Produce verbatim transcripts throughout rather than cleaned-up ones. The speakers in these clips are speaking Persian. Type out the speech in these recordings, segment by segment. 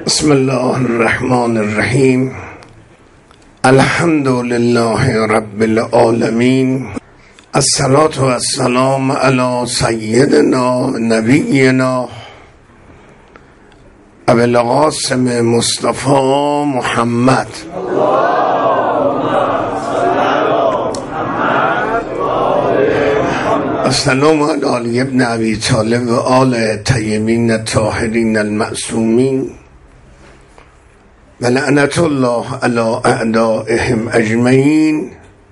بسم الله الرحمن الرحیم. الحمد لله رب العالمین. الصلاة و السلام علی سیدنا نبینا ابی القاسم مصطفی محمد. السلام علی علی ابن ابی طالب و آل طیبین الطاهرین المعصومین و لعنت الله علی اعدائهم اجمعین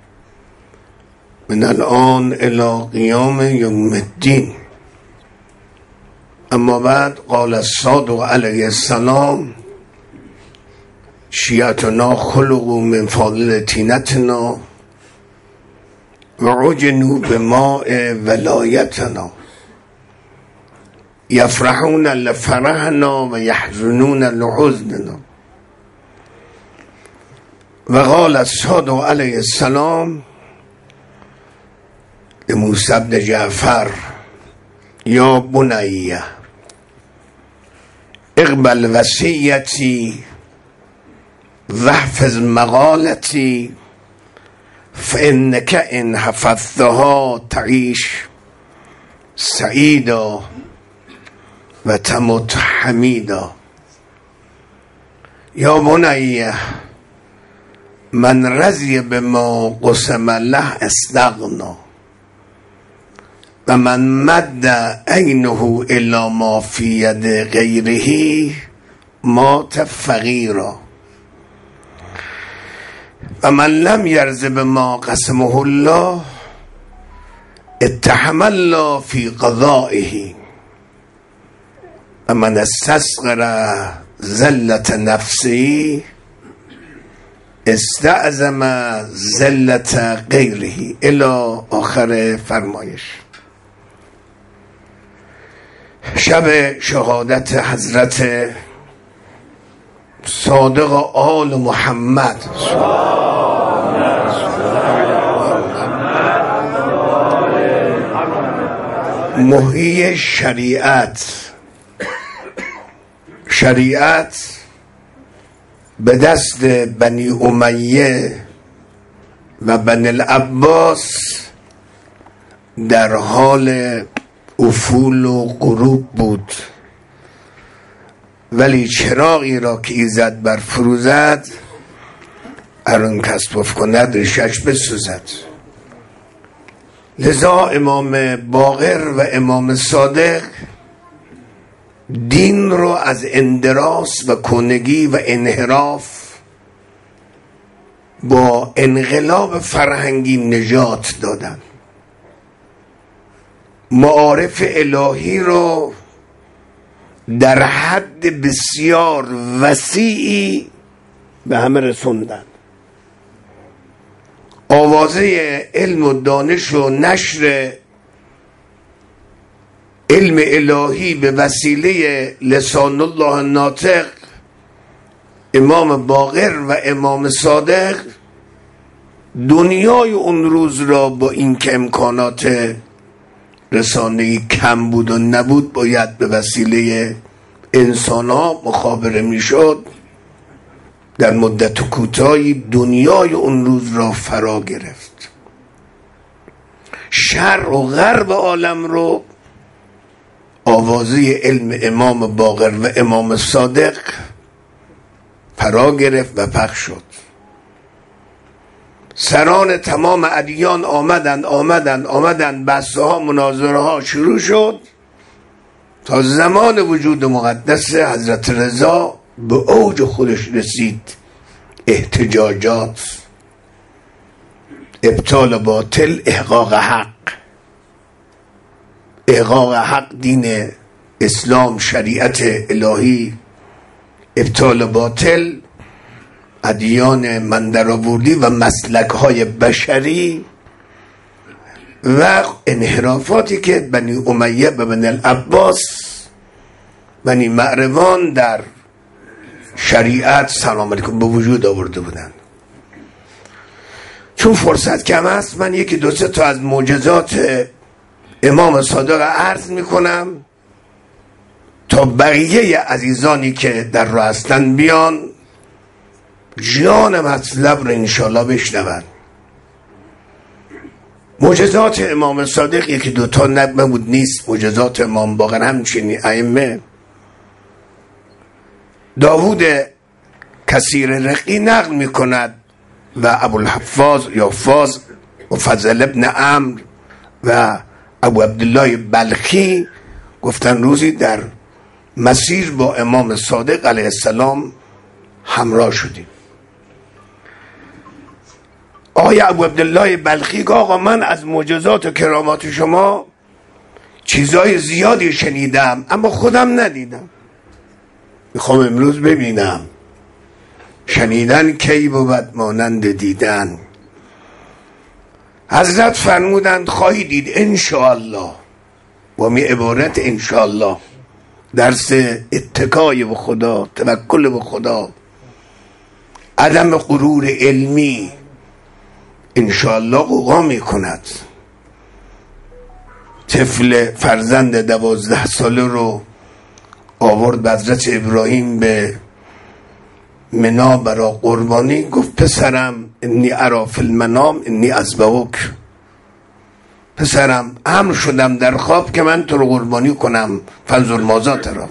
من الان الی قیام یوم الدین. اما بعد، قال الصادق علیه السلام: شیعتنا خلقوا من فاضل طینتنا و عجنوا بماء ولایتنا یفرحون لفرحنا و یحزنون لحزننا. و قال الصادق علیه السلام لموسی بن جعفر: یا بنی اقبل وصیتی واحفظ مقالتی فانک ان حفظتها تعیش سعیدا و تمت حمیدا. یا بنی من رضی بما قسم له استغنا و من مد عینه الی ما فی ید غیره مات فقیرا و من لم یرض بما قسمه الله اتهم الله فی قضائه و من استصغر ذلة نفسی استعظم ذلة غیره الی آخر فرمایش. شب شهادت حضرت صادق آل محمد محیی شریعت. شریعت به دست بنی امیه و بنی العباس در حال افول و غروب بود، ولی چراغی را که ایزد بر فروزد هر آن کس بفکند ریشش بسوزد. لذا امام باقر و امام صادق دین رو از اندراس و کنگی و انحراف با انقلاب فرهنگی نجات دادن. معارف الهی رو در حد بسیار وسیعی به همه رسوندن. آوازه علم و دانش و نشر علم الهی به وسیله لسان الله ناطق امام باقر و امام صادق دنیای اون روز را با این که امکانات رسانه‌ای کم بود و نبود باید به وسیله انسان ها مخابره می شد، در مدت کوتاهی دنیای اون روز را فرا گرفت. شرق و غرب عالم رو آوازه علم امام باقر و امام صادق فرا گرفت و پخش شد. سران تمام ادیان آمدند آمدند آمدند بحثه ها مناظره ها شروع شد تا زمان وجود مقدس حضرت رضا به اوج خودش رسید. احتجاجات، ابطال باطل، احقاق حق. احقاق حق دین اسلام، شریعت الهی، ابطال باطل ادیان من درآوردی و مسلک های بشری و انحرافاتی که بنی امیه و بنی العباس، بنی معروان در شریعت سلام علیکم به وجود آورده بودند. چون فرصت کم است من یکی دو سه تا از معجزات امام صادق عرض میکنم تا بقیه عزیزانی که در راه هستن بیان جان مطلب رو انشالله بشنون. معجزات امام صادق یکی دوتا نبود نیست، معجزات امام باقر همچنین ائمه. داوود کثیر رقی نقل می کند و ابوالحفاظ یا فاز و فضل ابن عمرو و ابو عبدالله بلخی گفتن روزی در مسیر با امام صادق علیه السلام همراه شدیم. آقای ابو عبدالله بلخی که آقا من از معجزات و کرامات شما چیزای زیادی شنیدم اما خودم ندیدم، میخوام امروز ببینم. شنیدن کی بود مانند دیدن. حضرت فرمودند خواهی دید انشاءالله. و می عبارت انشاءالله درس اتکای به خدا، توکل به خدا، عدم غرور علمی انشاءالله قوقا می کند. طفل فرزند دوازده ساله رو آورد به حضرت ابراهیم به منا برا قربانی، گفت پسرم انی ارا فی المنام انی اذبحک، پسرم امر شدم در خواب که من تو رو قربانی کنم، فانظر ماذا تری.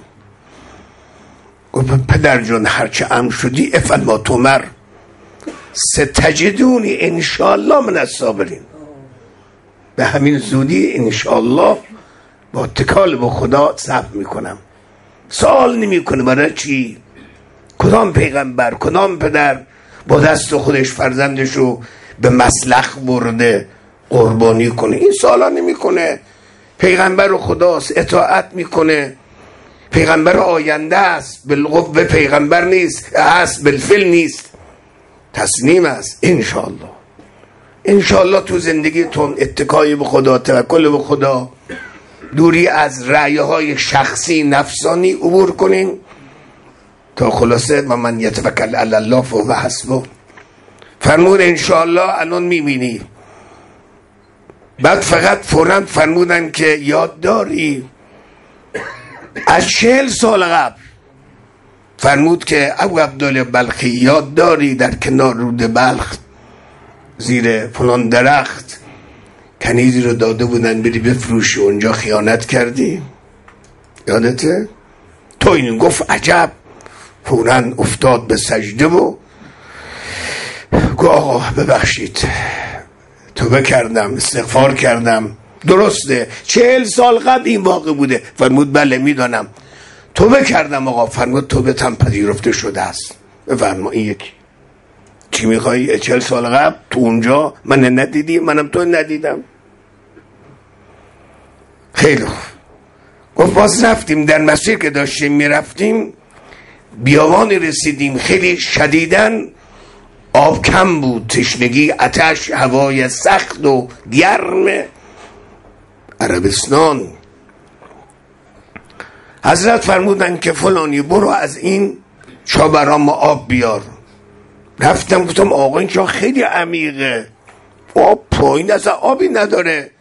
گفت پدر جان هرچه امر شدی افعل ما تؤمر ستجدونی انشاءالله من الصابرین. به همین زودی انشاءالله با اتکال به خدا صبر میکنم. سوال نمیکنه برای چی؟ کدام پیغمبر کدام پدر با دست خودش فرزندشو به مسلخ برده قربانی کنه؟ این سوالا نمیکنه. پیغمبر خداست، اطاعت میکنه. پیغمبر آینده است، بالقوه پیغمبر نیست، است بالفعل نیست، تسلیم است. انشاءالله انشاءالله تو زندگیتون اتکای به خدا، توکل به خدا، دوری از رأیه های شخصی نفسانی عبور کنین تا خلاصه و من یتوکل علی الله فهو حسبه. فرمود انشاءالله الان میبینی. بعد فقط فوراً فرمودن که یاد داری از چهل سال قبل، فرمود که ابو عبدالله بلخی یاد داری در کنار رود بلخ زیر فلان درخت کنیزی رو داده بودن بری بفروشی، اونجا خیانت کردی؟ یادته؟ تو این گفت عجب. فوراً افتاد به سجده و گفت آقا ببخشید، توبه کردم، استغفار کردم. درسته چهل سال قبل این واقع بوده. فرمود بله میدانم، توبه کردم آقا. فرمود توبه تم پذیرفته شده است. بفرما این یکی چی میخوایی؟ چهل سال قبل تو اونجا من ندیدی، منم تو ندیدم. خیلی خوب. گفت باز رفتیم، در مسیر که داشتیم میرفتیم بیابانی رسیدیم خیلی شدیدن آب کم بود، تشنگی، آتش، هوای سخت و گرم عربستان. حضرت فرمودن که فلانی برو از این چا برام آب بیار. رفتم گفتم آقا این چا خیلی عمیقه، آب پایین اصلا آبی نداره،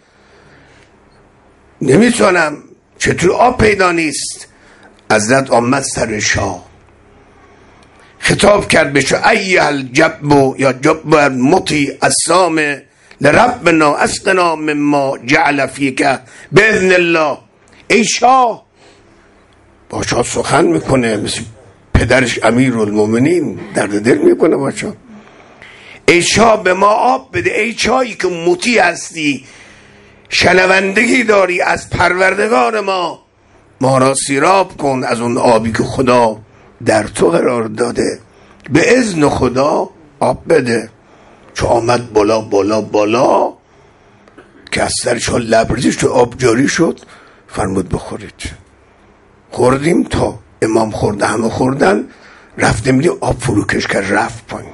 نمیتونم، چطور آب پیدا نیست؟ حضرت آمد سر شاه خطاب کرد بشه ایها الجب یا جب المطی السام لربنا اسقنا مما جعل فیک باذن الله. ای شاه، با شاه سخن میکنه مثل پدرش امیرالمومنین، درد دل میکنه با شاه. ای شاه به ما آب بده، ای شاهی که مطیع هستی، شنوندگی داری از پروردگار ما، ما را سیراب کن از اون آبی که خدا در تو قرار داده. به اذن خدا آب بده. چو آمد بالا بالا بالا که از سرش لبریزش تو آب جاری شد. فرمود بخورید. خوردیم تا امام خورده، همه خوردن، رفتیم میدیم آب فروکش کرد رفت پایین.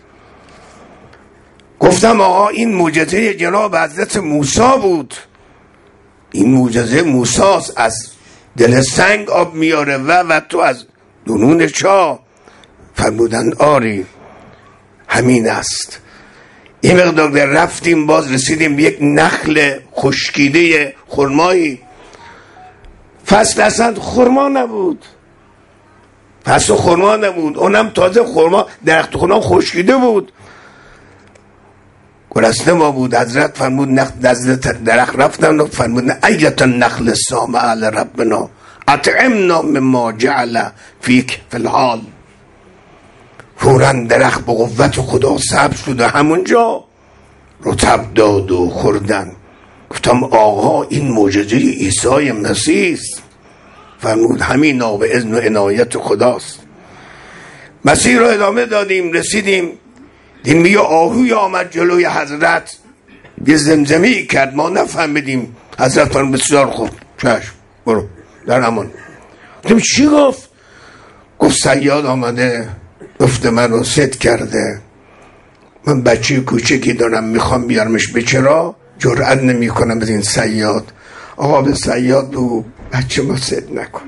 گفتم آقا این معجزه جناب حضرت موسی بود، این معجزه موسی از دل سنگ آب میاره و و تو از دونون چا. فرمودن آری همین است. این مقدار در رفتیم باز رسیدیم به یک نخل خشکیده خرمایی. فصل اصلا خرما نبود، فصل خرما نبود، اونم تازه خرما درخت خرما خشکیده بود، گرسنه ما بود. حضرت فرمود نزد درخت رفتن و فرمود ایت النخل السامعه لربنا اطعمنا مما جعل فیک فی الحال. فوراً درخت به قوت خدا سبز شد و همونجا رطب داد و خوردن. گفتم آقا این معجزه عیسی مسیح است. فرمود همین به اذن و عنایت خداست. مسیر رو ادامه دادیم، رسیدیم دیدیم یه آهوی آمد جلوی حضرت، یه زمزمی کرد، ما نفهمیدیم. حضرت فرمود بسیار خوب، چشم برو در امان. گفتم چی گفت؟ گفت صیاد آمده گفته من رو ست کرده، من بچه کوچکی دارم میخوام بیارمش به چرا جرأت نمی کنم از این صیاد. آقا به صیاد بگو بچه ما ست نکن.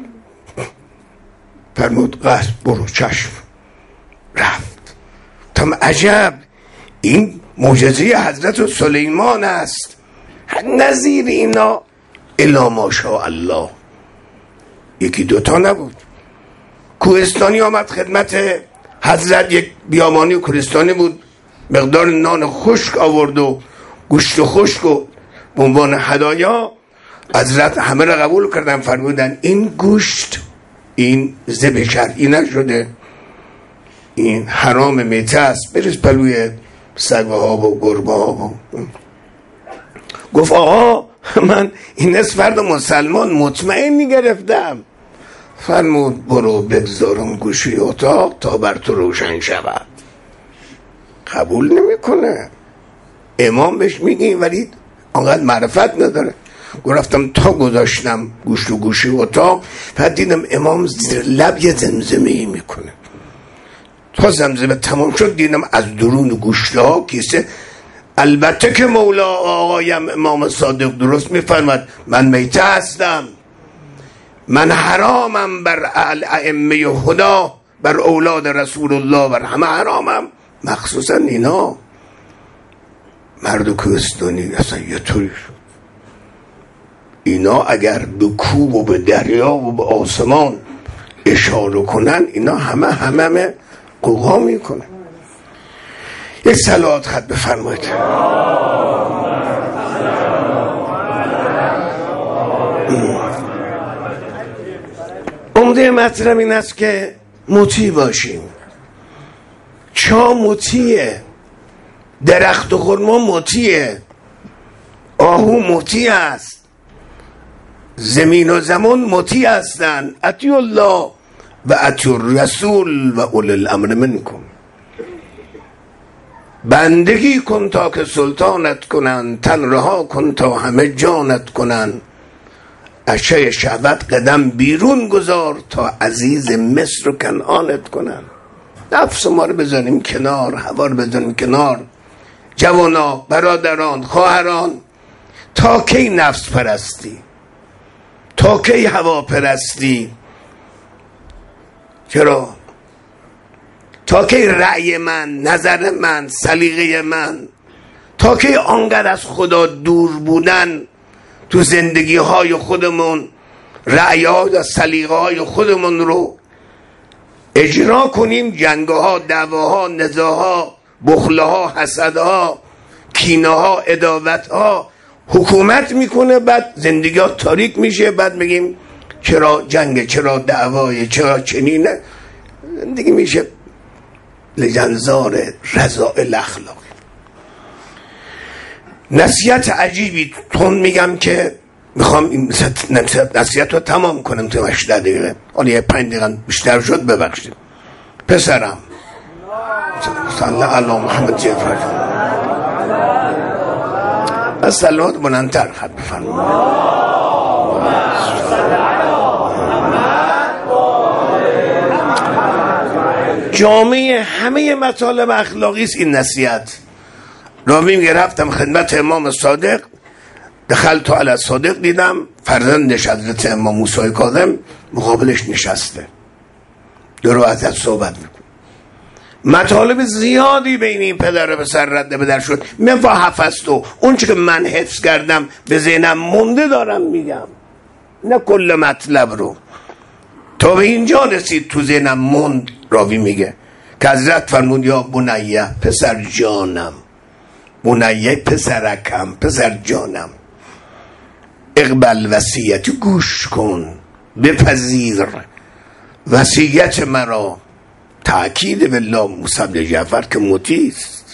فرمود قصد برو چشم. رفت. تم عجب، این معجزه حضرت سلیمان است، نظیر اینا الا ماشاء الله. یکی دوتا نبود. کوهستانی آمد خدمت حضرت، یک بیابانی کوهستانی بود، مقدار نان خشک آورد و گوشت خشک و به عنوان هدایا. حضرت همه را قبول کردن، فرمودن این گوشت این ذبح شرعی نشده، این حرام میته است، بریز پلوی سگه ها و گربه ها. گفت آقا من این از فرد مسلمان مطمئن میگرفتم. فرمود برو بگذارم گوشی اتاق تا بر تو روشن شود. قبول نمیکنه، امام بهش میگه ولی آنقدر معرفت نداره. گفتم تا گذاشتم گوشت و گوشی اتاق، بعد دیدم امام زیر لب یه زمزمه‌ای میکنه. تا زمزمه تمام شد دیدم از درون گوشته ها کیسه. البته که مولا آقایم امام صادق درست میفرماد، من میته هستم، من حرامم بر ائمه هدا، بر اولاد رسول الله، بر همه حرامم، مخصوصا اینا. مرد کوهستانی اصلا یه طوری شد. اینا اگر به کوه و به دریا و به آسمان اشاره کنن، اینا همه همه همه قوقا میکنن. یک صلوات خط بفرمایید. عمده مطلب این است که مطیع باشیم. چا مطیعه، درخت و خرما مطیعه، آهو مطیع است، زمین و زمان مطیع هستند. اطیعوا الله و اطیعوا الرسول و اولی الامر منکم. بندگی کن تا که سلطانت کنن، تن رها کن تا همه جانت کنن، اشیاء شهوت قدم بیرون گذار تا عزیز مصر و کنعانت کنن. نفس ما رو بزنیم کنار، هوا رو بزنیم کنار. جوانا، برادران، خواهران، تا کی نفس پرستی؟ تا کی هوا پرستی؟ چرا؟ تا کی رأی من، نظر من، سلیقه من؟ تا کی آنقدر از خدا دور بودن تو زندگی های خودمون، رأی ها و سلیقه های خودمون رو اجرا کنیم؟ جنگ ها، دعواها، نزاها، بخله ها، حسد ها، کینه ها، عداوت ها حکومت میکنه، بعد زندگی ها تاریک میشه، بعد میگیم چرا جنگ، چرا دعوای، چرا چنینه. زندگی میشه لجنزار رذائل اخلاقی. نصیحت عجیبی تون میگم که میخوام این نصیحت رو تمام کنم تو هشده دقیقه، حالا یه پنج دقیقه بیشتر شد ببخشید. پسرم صلی علی محمد جعفر از صلوات بلندتر خط بفرمایید. جامعه همه مطالب اخلاقی است این نصیحت. راوی میگه رفتم خدمت امام صادق، دخلت علی صادق، دیدم فرزندش حضرت امام موسی کاظم مقابلش نشسته درو ازت صحبت میکنه. مطالب زیادی بین این پدر و پسر رد بدر شد. من حفظت و اون چه که من حفظ کردم به ذهنم مونده دارم میگم. نه کل مطلب رو. تا به اینجا رسید تو ذهنم موند. راوی میگه که حضرت فرمود یا بنیه، پسر جانم، بنیه پسرکم، پسر جانم، اقبل وصیت، گوش کن، بپذیر وصیت مرا. تأکید بالله موسی بن جعفر که مطیع است.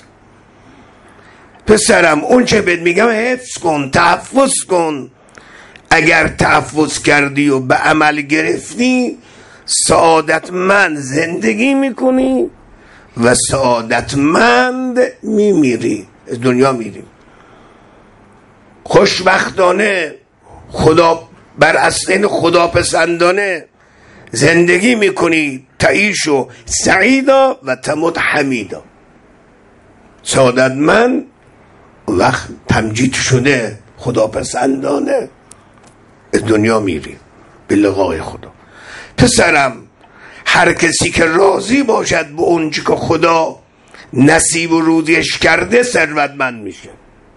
پسرم اون چه بهت میگم حفظ کن، تحفظ کن. اگر تحفظ کردی و به عمل گرفتی سعادتمند زندگی میکنی و سعادتمند میمیری، از دنیا میری. خوشبختانه خدا بر اصل خدا پسندانه زندگی میکنی، تعیش و سعیدا و تموت حمیدا. سعادتمند وقت تمجید شده خدا پسندانه از دنیا میری به لقای خدا. پسرم هر کسی که راضی باشد به اونچه که خدا نصیب و روزیش کرده ثروتمند میشه.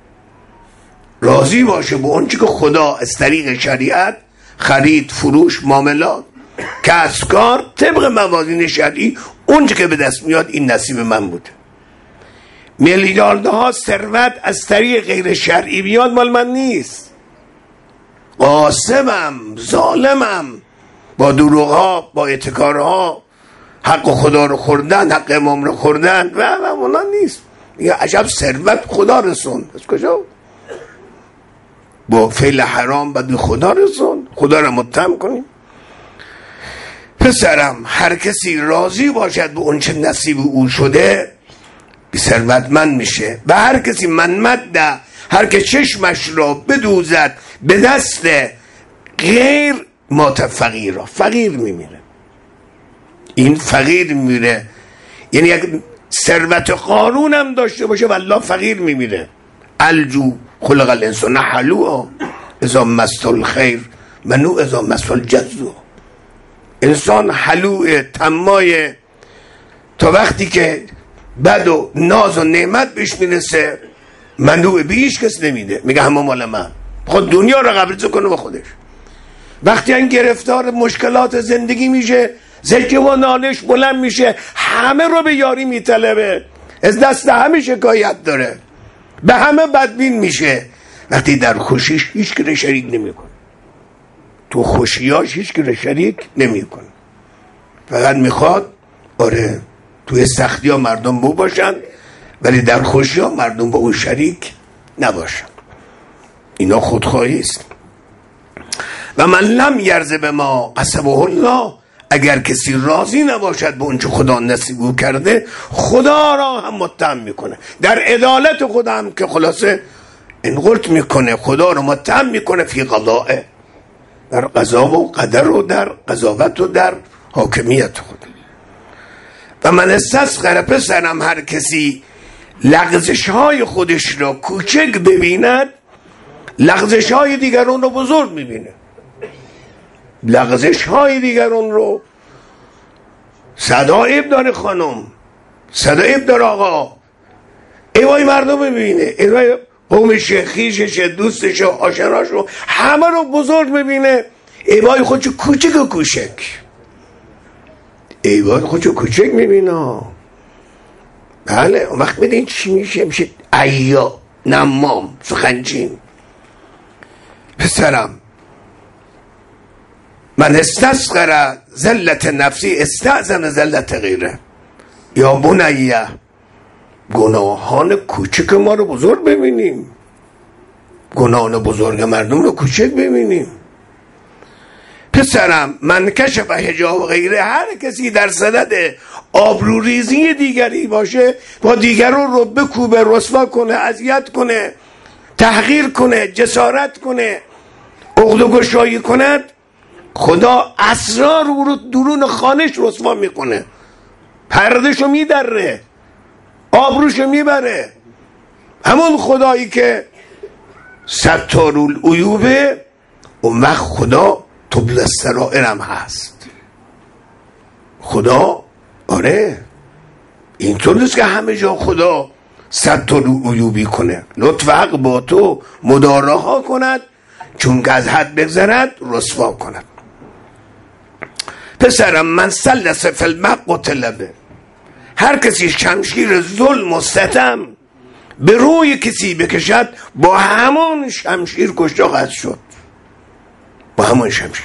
راضی باشه به اونچه که خدا از طریق شریعت، خرید، فروش، معاملات، کسب کار، طبق موازین شرعی اونچه که به دست میاد این نصیب من بوده. میلیاردها ثروت از طریق غیر شرعی بیاد مال من نیست. قاسمم، ظالمم، با دروغها، با اتکارها حق خدا رو خوردن، حق امام رو خوردن و و اونا نیست. میگه عجب ثروت خدا رسون. از کجا؟ با فعل حرام بعد خدا رسون. خدا رو متهم کنیم. پسرم هر کسی راضی باشد به اون چه نصیب او شده ثروتمند میشه. و هر کسی منمد، هر که چشمش را بدوزد به دست غیر مات فقیر را، فقیر میمیره. این فقیر میمیره یعنی یک ثروت قارون هم داشته باشه والله فقیر میمیره. الجو خلق الانسان حلوعا اذا مسه الخیر منوع اذا مسه الجزع. انسان حلوع، طماع، تا وقتی که بد و ناز و نعمت بهش میرسه منوع بیش کس نمیده، میگه همه مال من، خود دنیا رو قبضه کنه به خودش. وقتی این گرفتار مشکلات زندگی میشه زجه و نالش بلند میشه، همه رو به یاری میطلبه، از دست همه شکایت داره، به همه بدبین میشه. وقتی در خوشیش هیچ که شریک نمیکنه، تو خوشیاش هیچ که شریک نمیکنه، فقط میخواد آره توی سختی ها مردم بو باشن ولی در خوشی ها مردم با او شریک نباشن. اینا خودخواهی است. و من لم یرض به ما قسمه الله، اگر کسی راضی نباشد به اون چه خدا نصیب او کرده خدا را هم متهم میکنه، در عدالت خدا هم که خلاصه انقلت میکنه، خدا رو متهم میکنه فی قضائه، در قضا و قدر و در قضاوت و در حاکمیت خدا. و من استصغر، پسرم هر کسی لغزش های خودش را کوچک ببیند لغزش های دیگران رو بزرگ میبینه. لغزش های دیگران رو صدایب داره خانم، صدایب داره آقا، ایوای مردم ببینه، ایوای قومش، خیشش، دوستش، آشناش رو همه رو بزرگ ببینه، ایوای خودشو کوچک و کوچک، ایوای خودشو کوچک میبینه. بله اون وقت بدین چی میشه؟ میشه عیا، نمام، سخنچین. پسرم من استصغر ذلت نفسی استعظم ذلت غیره. یا بنیه، گناهان کوچک ما رو بزرگ ببینیم، گناهان بزرگ مردم رو کوچک ببینیم. پسرم من کشف حجاب غیره، هر کسی در صدد آبروریزی دیگری باشه، با دیگران رو بکوبه، رسوا کنه، اذیت کنه، تحقیر کنه، جسارت کنه، عقد و گشایی کند، خدا اسرار رو درون خانش رسوا میکنه، پردشو میدره، آبروشو میبره. همون خدایی که ستارول عیوبه، اون وقت خدا طبل السرائرم هست. خدا آره اینطور نیست که همه جا خدا ستارول عیوبی کنه، لطف حق با تو مدارا ها کند چون که از حد بگذرد رسوا کند. پسرم من سلس فی الماء قتل به، هر کسی شمشیر ظلم و ستم به روی کسی بکشد با همون شمشیر کشته خواهد شد، با همون شمشیر.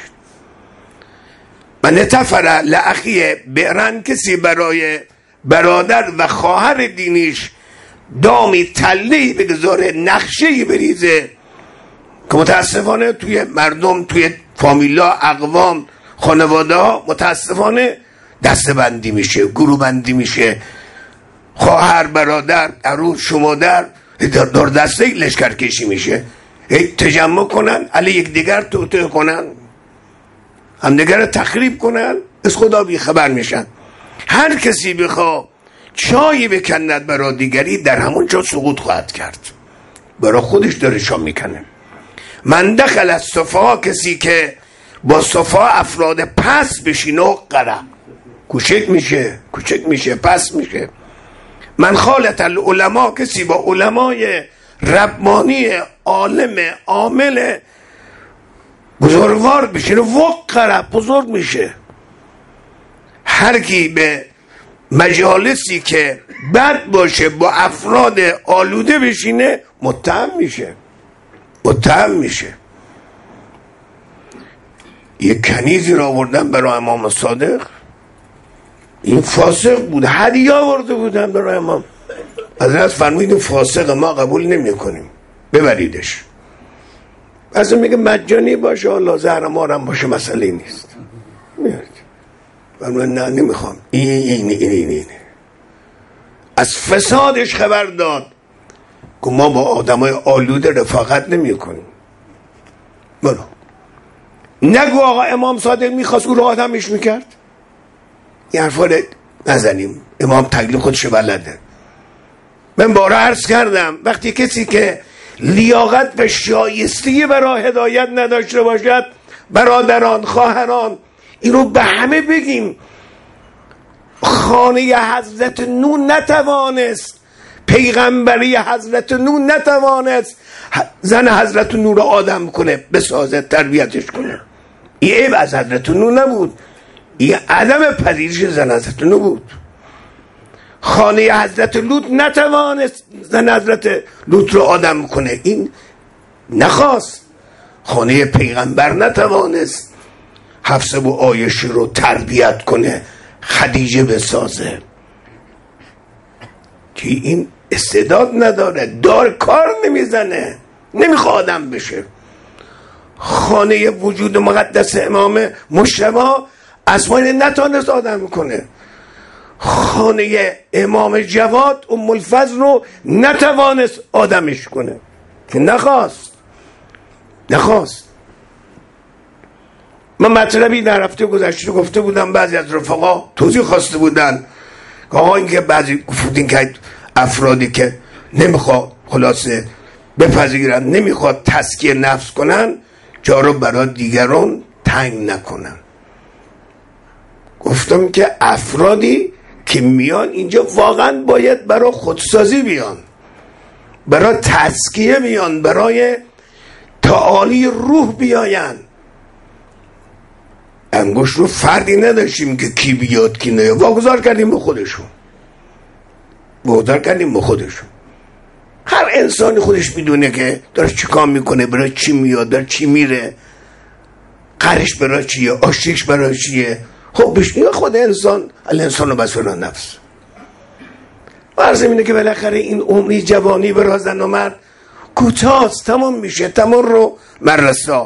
من نتفر لأخی برن، کسی برای برادر و خواهر دینیش دامی تلی بگذاره، نقشه‌ای بریزه که متاسفانه توی مردم، توی فامیلا، اقوام، خانواده ها متاسفانه دسته بندی میشه، گروه بندی میشه، خواهر، برادر، عروس، شمادر دار دسته لشکر کشی میشه، تجمع کنن علی یک دیگر توطئه کنن، هم دیگر تخریب کنن، از خدا بی خبر میشن. هر کسی بخوا چایی بکند برای دیگری در همون جا سقوط خواهد کرد، برای خودش داره چا میکنه. من دخل از صفا، کسی که با صفا افراد پس بشینه و قرم کوچک میشه، کوچک میشه، پس میشه. من خالت العلماء، کسی با علمای ربانی عالم عامل بزرگوار بشینه وقره، بزرگ میشه. هر کی به مجالسی که بد باشه با افراد آلوده بشینه متهم میشه، متهم میشه. یک کنیزی را آوردن برای امام صادق، این فاسق بود، هدیه آورده بودن برای امام. حضرت فرمودن فاسق ما قبول نمی کنیم، ببریدش. اصلا میگه مجانی باشه، الله زهر مارم باشه، مسئله نیست. میارد فرمودن نه نمیخوام، این این این این این از فسادش خبر داد که ما با آدمای آلوده رفاقت نمی کنیم. برو نگو آقا امام صادق میخواست او رو آدمش میکرد، این حرفا رو نزنیم. امام تکلیف خودش بلده. من بارا عرض کردم وقتی کسی که لیاقت و شایسته برای هدایت نداشته باشد، برادران، خواهران، این رو به همه بگیم. خانه حضرت نو نتوانست، پیغمبری حضرت نو نتوانست زن حضرت نو رو آدم کنه، بسازه، تربیتش کنه. این عیب از حضرت نو نبود، این عدم پذیرش زن حضرت نو بود. خانه حضرت لوط نتوانست زن حضرت لوط رو آدم کنه، این نخواست. خانه پیغمبر نتوانست حفصه و عایشه رو تربیت کنه، خدیجه بسازه، که این استعداد نداره، دار کار نمیزنه، نمیخواد آدم بشه. خانه وجود مقدس امام مجتبی اسماعیل نتونست آدم کنه. خانه امام جواد ام الفضل رو نتوانست آدمش کنه، که نخواست نخواست من مطلبی در هفته گذشته گفته بودم، بعضی از رفقا توضیح خواسته بودن که آقا این که بعضی گفتین که افرادی که نمیخواد خلاصه بپذیرن، نمیخواد تزکیه نفس کنن، جا رو برای دیگران تنگ نکنن. گفتم که افرادی که میان اینجا واقعا باید برای خودسازی بیان، برای تزکیه بیان، برای تعالی روح بیاین. انگشت رو فردی نداشتیم که کی بیاد کی نیاد، واگذار کردیم به خودشون، واگذار کردیم به خودشون. هر انسانی خودش میدونه که داره چی کار میکنه، برای چی میاد، داره چی میره، قرش برای چیه، آشتیش برای چیه. خب بشنیه خود انسان، الانسان رو بسیار نفس. عرض اینه که بالاخره این عمری جوانی برای زن و مرد کوتاست، تمام میشه، تمام رو مرسا.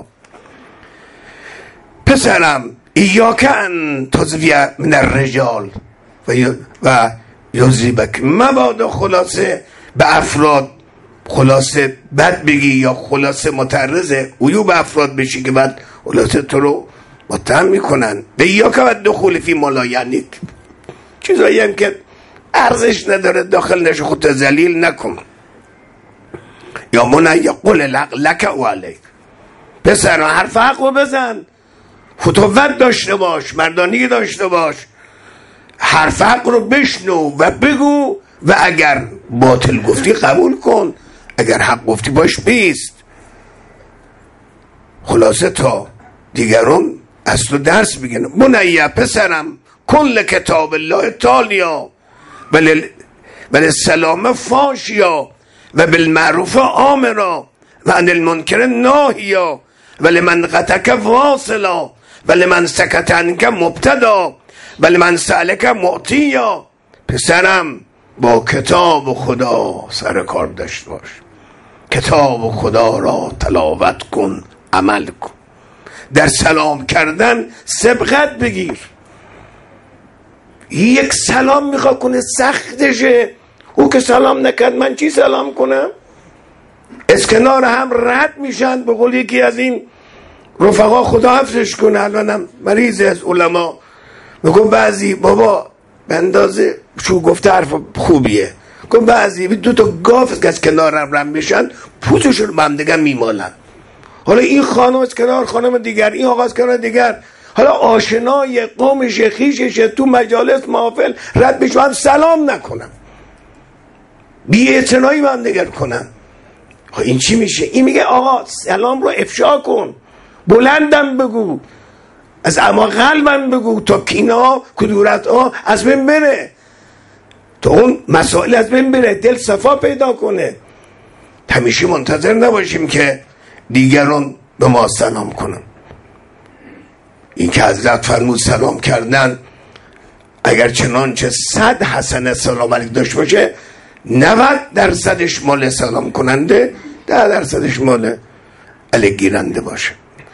پسرم ایاک ان تزوی من الرجال و یضربک، مبادا خلاصه به افراد خلاصه بد بگی یا خلاصه متعرض عیوب افراد بشی که بعد خلاصه تو رو متهم میکنن. به ایاک و دخول فی ما لا یعنیک، چیزایی هم که ارزش نداره داخل نشو، خودت ذلیل نکن. یا من یقول لک و علیک، پسر حرف حق رو بزن، فتوت داشته باش، مردانی داشته باش، حرف حق رو بشنو و بگو، و اگر باطل گفتی قبول کن، اگر حق گفتی باش بیست. خلاصه تا دیگران از تو درس بگیرن. بنیه پسرم کل کتاب الله تالیا ولی ولی سلام فاشیا و بالمعروف آمرا و عن المنکر ناهیا ولی من قطعک واصلا ولی من سکت عنک مبتدا ولی من سألک معطیا. پسرم با کتاب خدا سر کار داشته باش، کتاب خدا را تلاوت کن، عمل کن. در سلام کردن سبقت بگیر. یک سلام میخواد کنه سختشه، او که سلام نکرد من چی سلام کنم؟ از کنار هم رد میشن. به قول یکی از این رفقا خدا حفظش کنه، الانم مریض از علما، میگم بعضی بابا به اندازه شو گفته حرف خوبیه، گفت بعضی دو تا گاف که از کنار هم رد میشن پوزشون با هم دیگه میمالن. حالا این خانم از کنار خانم دیگر، این آقا از کنار دیگر، حالا آشنای قومش خیشش تو مجالس محافل رد بشو هم سلام نکنم، بی اعتنایی با هم دیگر کنن. این چی میشه؟ این میگه آقا سلام رو افشا کن، بلندم بگو، از اما قلبم بگو تا کینه ها کدورت ها از بین بره، تا اون مسائل از بین بره، دل صفا پیدا کنه. همیشه منتظر نباشیم که دیگران به ما سلام کنن. این که حضرت فرمود سلام کردن اگر چنانچه صد حسنه سلام علیک داشت باشه، نود درصدش مال سلام کننده، ده درصدش مال علیک گیرنده باشه.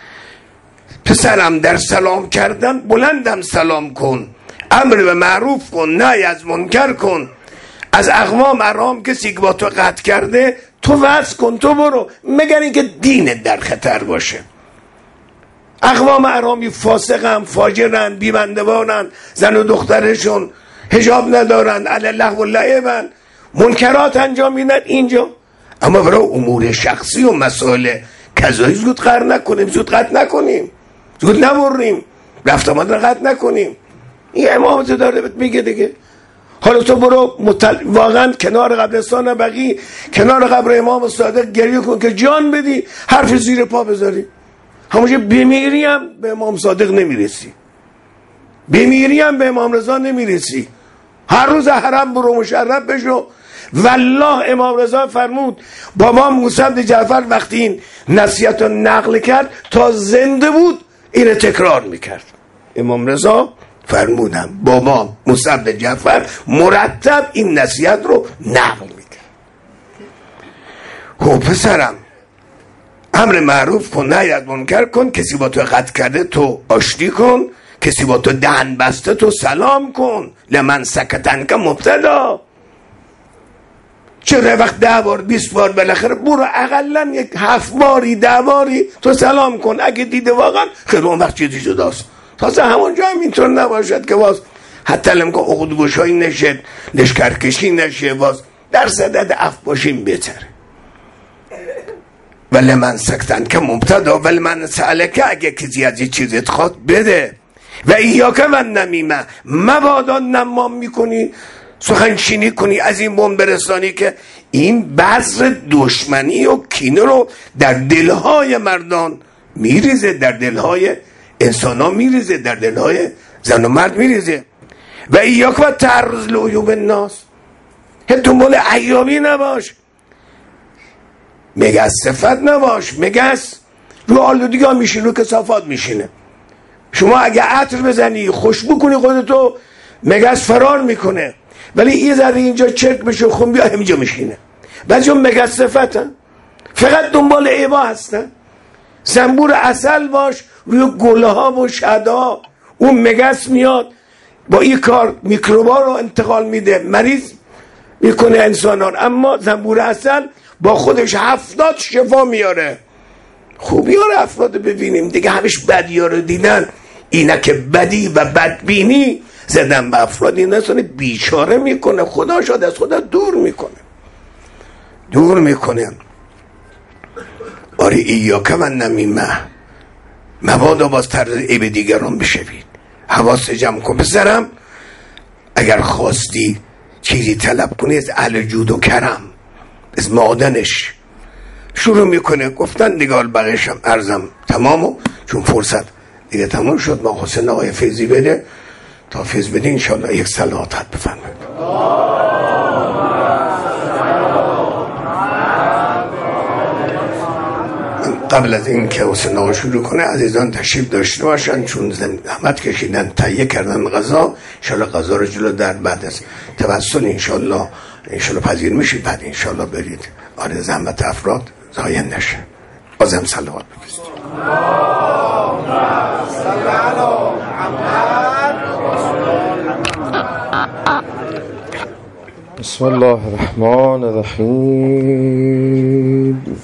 پسرم در سلام کردن بلندم سلام کن، امر به معروف کن، نهی از منکر کن. از اقوام ارام کسی که با تو قطع کرده تو وصل کن، تو برو، مگر اینکه دینت در خطر باشه. اقوام ارامی فاسقن، فاجرن، بیبندوانن، زن و دخترشون حجاب ندارن، علی لهو و لعبن، منکرات انجام میدن اینجا. اما برای امور شخصی و مسائل کذایی زود قرار نکنیم، زود قطع نکنیم، زود نبریم، رفت آمد قطع نکنیم. این امام داره بهت میگه دیگه. حالا تو برو متل... واقعا کنار قبرستان بقی، کنار قبر امام صادق گریه کن که جان بدی، حرف زیر پا بذاری. همونجا بمیری هم به امام صادق نمیرسی، بمیری هم به امام رضا نمیرسی. هر روز حرم برو مشرف بشو. والله امام رضا فرمود بابا موسی بن جعفر وقتی این نصیحت رو نقل کرد تا زنده بود اینو تکرار میکرد. امام رضا فرمودم بابا موسی بن جعفر مرتب این نصیحت رو نقل میکرد. خب پسرم امر معروف کن، نهی از منکر کن. کسی با تو قطع کرده تو آشتی کن، کسی با تو دهن بسته تو سلام کن. لمن سکتن که مبتدا. چرا وقت ده بار بیست بار بالاخره برو اقلا یک هفت باری ده باری تو سلام کن. اگه دیده واقعا خیلی اون وقت چیزی جداست. تازه همونجا هم اینطور نباشد که باز حتی لمکه عقد گشایی نشه، لشکرکشی نشه، باز در صدد عفو باشیم بهتره. ولی من سکتن که مبتدا ولی من سألکه اگه کسی از یه چیزت خواد بده. و ایاکه و نمیمه، مبادا نمام میکنی، سخنچینی کنی، از این بوم برسانی که این بذر دشمنی و کینه رو در دلهای مردان میریزه، در دلهای انسان ها میریزه، در دلهای زن و مرد میریزه. و ایاک و تعرض لعیوب الناس، دنبال عیابی نباش، مگس صفت نباش، مگس رو آلودگی ها میشین، رو کثافات میشینه. شما اگه عطر بزنی خوشبو کنی خودتو، مگس فرار میکنه، ولی یه ذره اینجا چرک بشه خون بیا همینجا میشینه. بعد چون مگس صفتن فقط دنبال عیبا هستن. زنبور عسل باش روی گله ها و شدا، اون مگس میاد با این کار میکروبا رو انتقال میده، مریض میکنه انسانان. اما زنبور عسل با خودش هفتاد شفا میاره. خوبی ها رو افراد ببینیم دیگه، همش بدی ها رو دیدن، اینا که بدی و بدبینی زدن به افراد، این انسان بیچاره میکنه، خدا شاید از خدا دور میکنه، دور میکنه. آره ایاکه و نمیمه، مبادا باز طرز عیب دیگران بشوید. حواس جمع کن پسرم. اگر خواستی چیزی طلب کنی از اهل جود و کرم، از معادنش، شروع میکنه گفتن دیگه. حال بقیشم ارزم تمامو، چون فرصت دیگه تمام شد. ما حسین آقای فیضی بده تا فیض بده انشالله یک صلوات حد بفرمایید. قبل از این که حسین آقا شروع کنه عزیزان تشریف داشته باشن، چون زحمت کشیدن تهیه کردن غذا. انشالله غذا رو جلو در بعد از توسل انشالله انشالله پذیر میشید، بعد انشالله برید. آره زحمت افراد ضایع نشه. بازم صلوات بفرستید. بسم الله الرحمن الرحیم.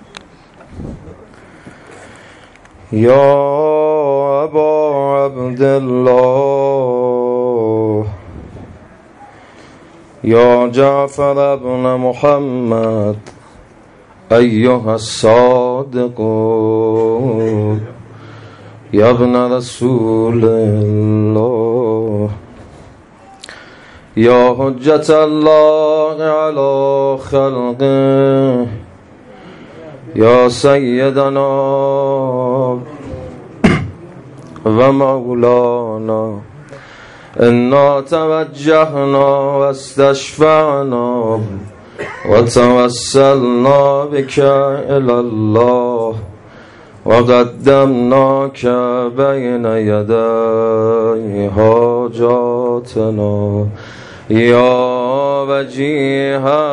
یا ابا عبدالله یا جعفر ابن محمد ایها الصادق یا ابن رسول الله یا حجت الله علی خلقه یا سیدنا و مولانا انا توجهنا و استشفعنا و توسلنا بك الى الله و قدمناك بین یدی حاجاتنا یا وجیها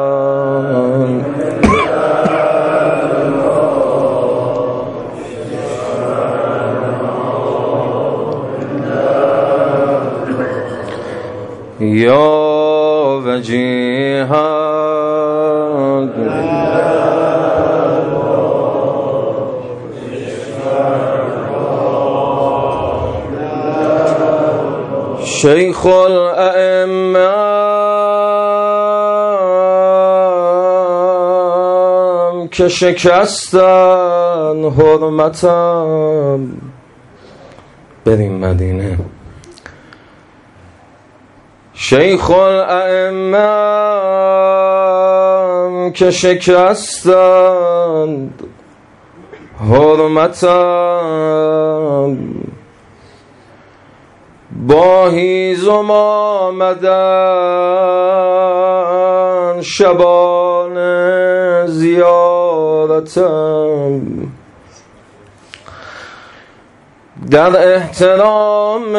یا وجیها شیخ الائمه که شکستن حرمتم. بریم مدینه. شیخ الائمه که شکستن حرمتم، با هیزم آمدن شبان زیارتم، در احترام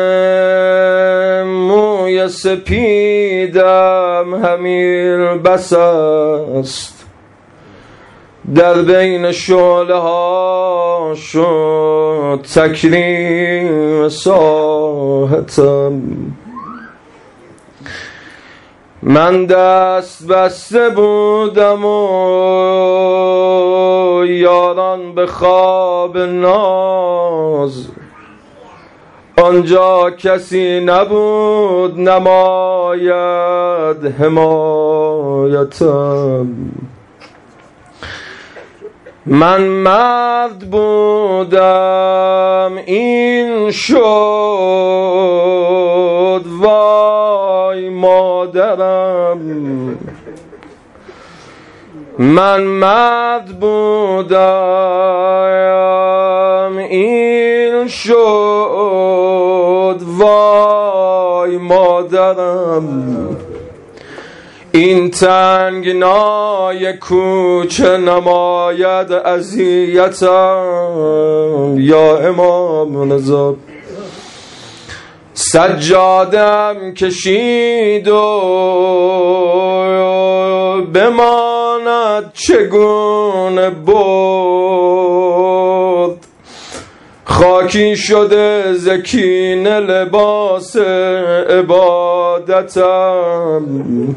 موی سپیدم همیر بس است، در بین شعله ها شد تکریم ساحتم. من دست بسته بودم و یاران به خواب ناز، آنجا کسی نبود نماید حمایتم. من مرد بودم این شد وای مادرم، من مرد بودم این شد وای مادرم. این تنگنای کوچه نماید اذیتم، یا امام رضا سجادم کشید و بماند چگونه برد، خاکی شده زکین لباس عبادتم.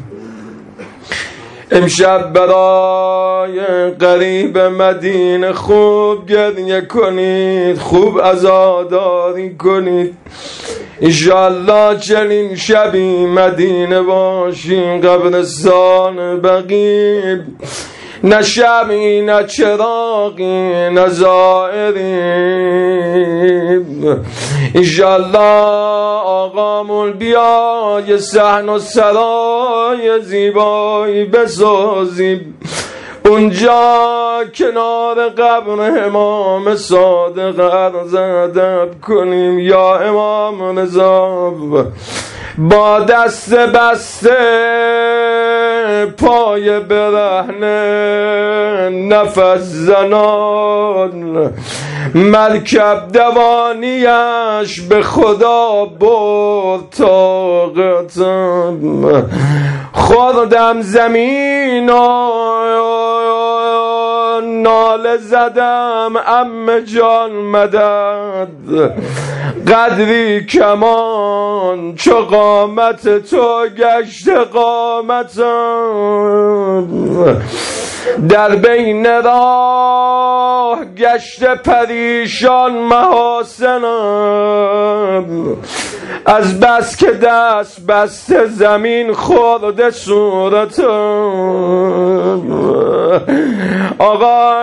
امشب برای قریب مدینه خوب گریه کنید، خوب عزاداری کنید. انشالله چنین شبی مدینه باشیم، قبرستان بقیع، نه شمعی نه چراغی نه زائری. انشالله آقامون بیا یه صحن و سرای زیبایی بسازیم، اونجا کنار قبر امام صادق عرض ادب کنیم یا امام رضا با دست بسته پای برهنه نفس زنان مرکب دوانیش به خدا برد طاقتم خوردم زمین و ناله زدم عمه جان مدد قدری کمان چو قامت تو گشت قامتم در بین راه گشت پریشان محاسنم از بس که دست بسته زمین خورده صورتم آقا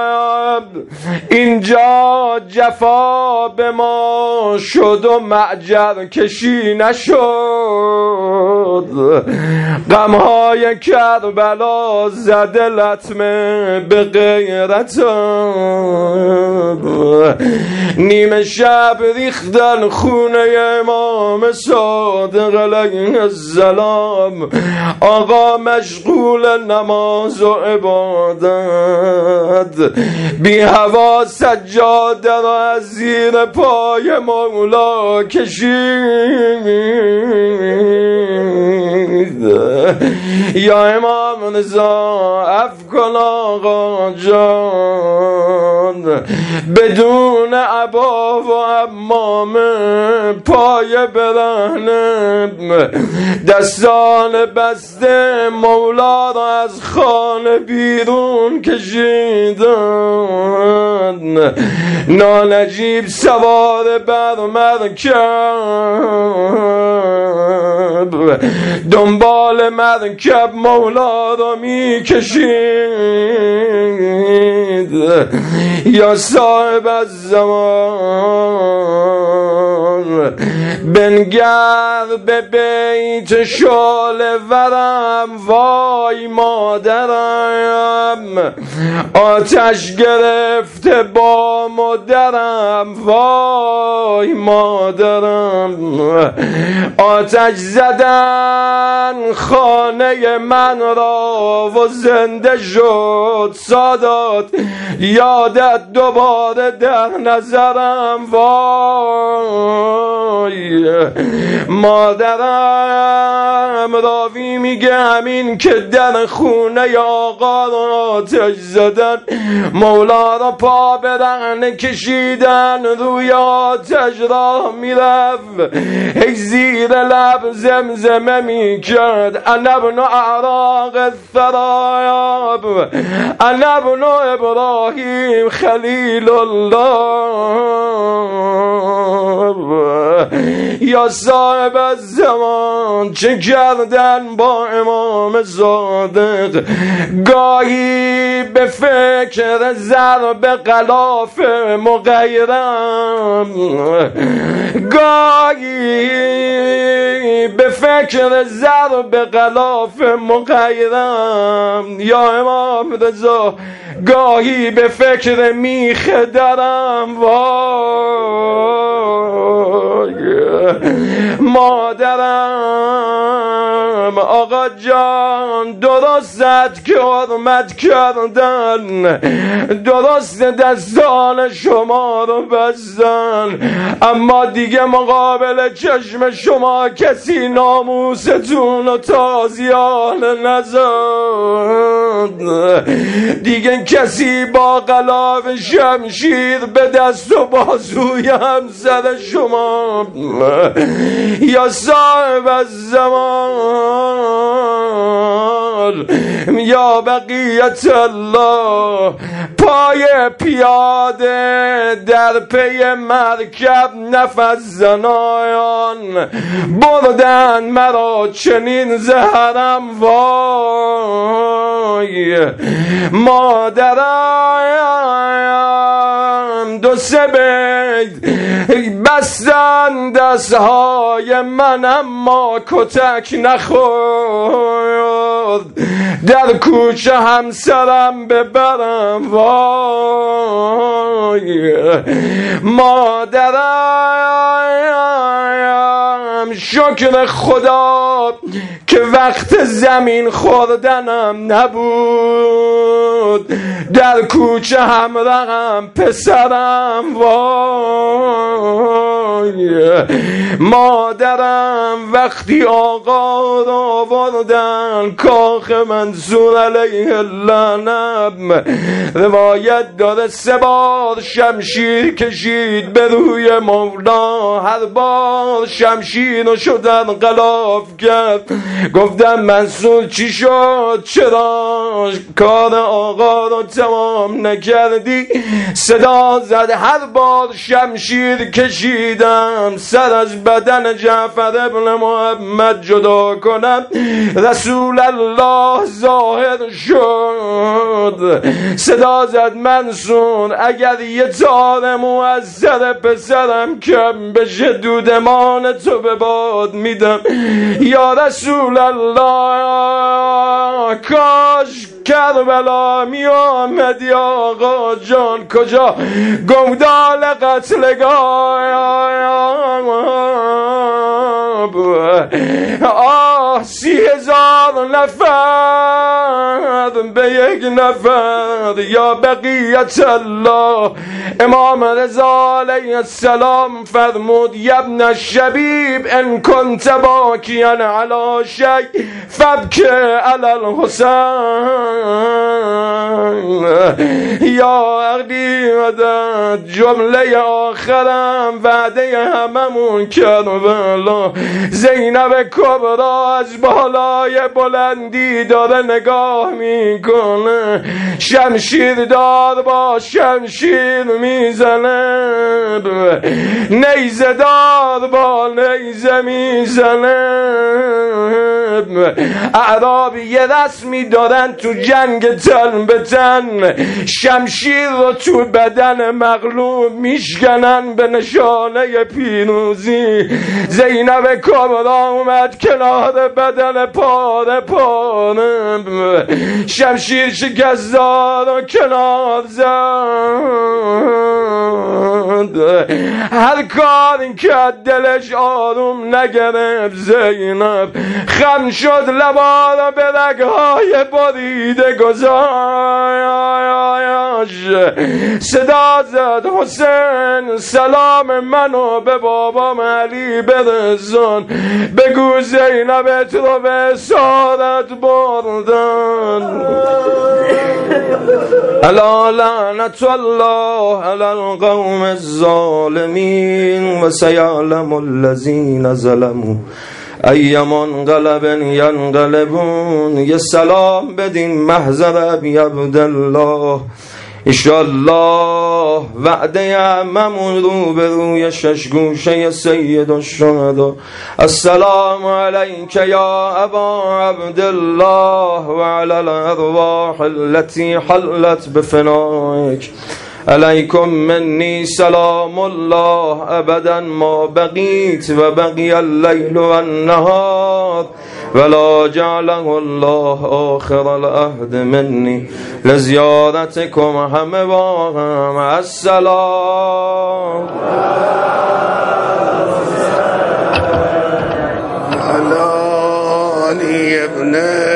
اینجا جفا به ما شد و معجر کشی نشد غمهای کربلا زده لطمه به غیرتم نیمه شب ریختن خونه امام صادق علیه السلام آقا مشغول نماز و عبادت بی هوا سجاده را از زیر پای مولا کشید یا امام رضا عفو کن آقا جان بدون عبا و عمامه پای برهنه دستان بسته مولا را از خانه بیرون کشیدن نانجیب سوار بر مرکب دنبال مرکب مولا را می کشید یا صاحب الزمان بنگر به بیت شعله ورم وای مادرم آتش گرفته با مادرم وای مادرم آتش زدن خانه من را و زنده شد سادات یادت دوباره در نظرم وای مادرم راوی میگه همین که در خونه آقا را آتش زدن مولا را پا به رهنه کشیدن روی آتش را میرفت هی زیر لب زمزمه میکرد انا ابن اعراق الثراب انا ابن ابراهیم خلیل الله یا صاحب الزمان چه کردن با امام صادق گاهی به فکر ضرب غلاف مغیرم گاهی به فکر ضرب غلاف مغیرم یا امام رضا گاهی به فکر میخ درم وای مادرم آقا جان درست که حرمت کردن درست دستان شما رو بستن اما دیگه مقابل چشم شما کسی ناموستون و تازیان نزد دیگه کسی با غلاف شمشیر به دست و بازوی همسر شما یا صاحب الزمان یا بقیت الله پای پیاده در پی مرکب نفس زنایان بردن مرا چنین زهرم وای مادرم بخونم دو سه بیت. بستن دستهای من اما کتک نخورد، در کوچه همسرم ببرم وای. مادرم شکر خدا که وقت زمین خوردنم نبود، در کوچه همراهم پسرم وای. مادرم وقتی آقا را آوردن کاخ منصور علیه اللعنت، روایت داره سه بار شمشیر کشید به روی مولا، هر بار شمشیر رو شدن غلاف کرد. گفتم منصور چی شد؟ چرا کار آقا رو تمام نکردی؟ صدا زد هر بار شمشیر کشیدم سر از بدن جعفر ابن محمد جدا کنم، رسول الله ظاهر شد. صدا زد منصور اگر یه تار موثر پسرم کم بشه دودمان تو به باد میدم. یا رسول الله کاش کربلا می آمدی آقا جان، کجا گودال قتلگاه؟ آه سی هزار نفر به یک نفر. یا بقیت الله امام رضا علیه السلام فرمود یبن الشبیب ان کنت باکیا علی شیء فبکی علی الحسین. یا عقلی مدد جمله آخرم وعده هممون کربلا. زینب کبرا از بالای بلندی داره نگاه میکنه، شمشیر دار با شمشیر میزنه، نیزه دار با نیزه میزنه. اعرابی یه رسمی دارن تو جنگ تن به تن، شمشیر رو تو بدن مغلوب میشکنن به نشانه پیروزی. زینب کبرا اومد کنار بدن پاره پاره، شمشیر شکستار و کنار زد. هر کاری که دلش آروم نگرفت زینب خم شد، لبا را به رگهای بریده گذاشت. صدا زد حسین سلام منو به بابام علی برسون، بگو زینبت رو به اسارت بردن. الا لعنت الله علی القوم الظالمین و سیعلم الذین ظلموا ای منقلب ینقلبون. یه سلام بدین محضر ابی عبدالله، انشالله وعده عممون رو به روی ششگوشه سید الشهدا. السلام علیک یا ابا عبدالله و علی الارواح التي حلت بفنائک. علیکم منی سلام الله ابدا ما بقیت و بقی اللیل و النهار ولا جعله الله آخر العهد منی لزیارتکم همه با هم. السلام علی ابن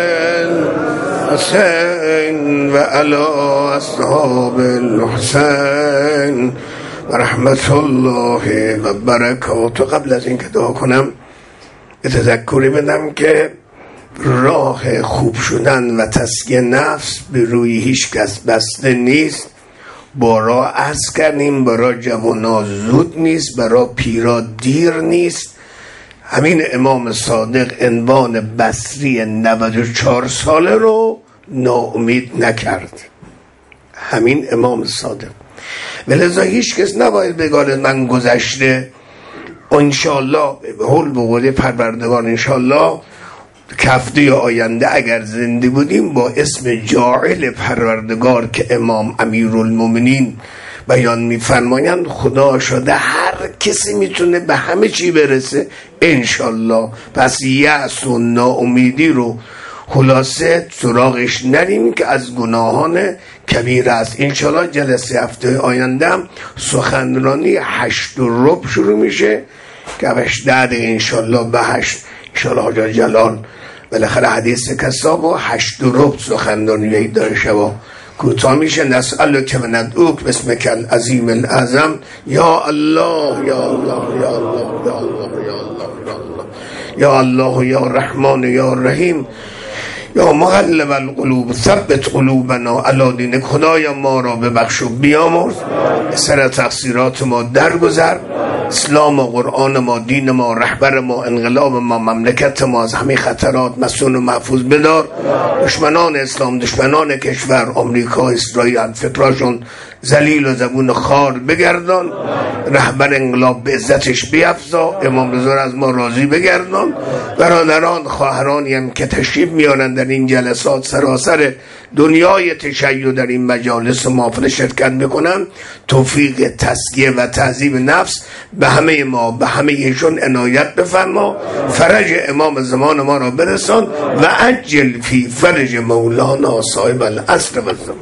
الحسین و علی اصحاب الحسین و رحمت الله و برکاته. قبل از این که دعا کنم یه تذکری بدم که راه خوب شدن و تسکیه نفس به روی هیچ کس بسته نیست. بارا عرض کردیم برا جوانا زود نیست، برا پیرا دیر نیست. همین امام صادق عنوان بصری نود و چهار ساله رو ناامید نکرد. همین امام صادق. ولذا هیچ کس نباید بگه من گذشته انشالله به حول بقوله پروردگار انشالله کفته یا آینده اگر زنده بودیم با اسم جاعل پروردگار که امام امیرالمومنین بیان میفرمایند خدا شده هر کسی میتونه به همه چی برسه انشالله. پس یأس و ناامیدی رو خلاصه سراغش نریم که از گناهان کبیر است. انشالله جلسه هفته آیندهم سخنرانی هشت و ربع شروع میشه که هشت دقیقه انشالله به هشت انشالله حاجی جلال بالاخره حدیث کساب و هشت و ربع سخنرانی داره شبا کوتاه میشه. نسألک و ندعوک باسمک العظیم الاعظم یا الله یا الله یا الله یا الله یا الله یا الله یا رحمان یا رحیم یا مقلب القلوب ثبت قلوبنا علی دینک. خدایا ما را ببخش و بیامرز، سر تقصیرات ما درگذر، اسلام و قرآن ما، دین ما، رهبر ما، انقلاب ما، مملکت ما از همه خطرات مسون و محفوظ بدار. دشمنان اسلام، دشمنان کشور، آمریکا، اسرائیل، فکراشون ذلیل و زبون خار بگردان، رهبر انقلاب به عزتش بیفزا، امام رضا از ما راضی بگردان. برادران خواهرانی هم که تشریف میارن در این جلسات سراسر دنیای تشیع در این مجالس محافل شرکت میکنن، توفیق تزکیه و تعذیب نفس به همه ما به همه ایشون عنایت بفرما. فرج امام زمان ما را برسان و عجل فی فرج مولانا صاحب العصر و الزمان.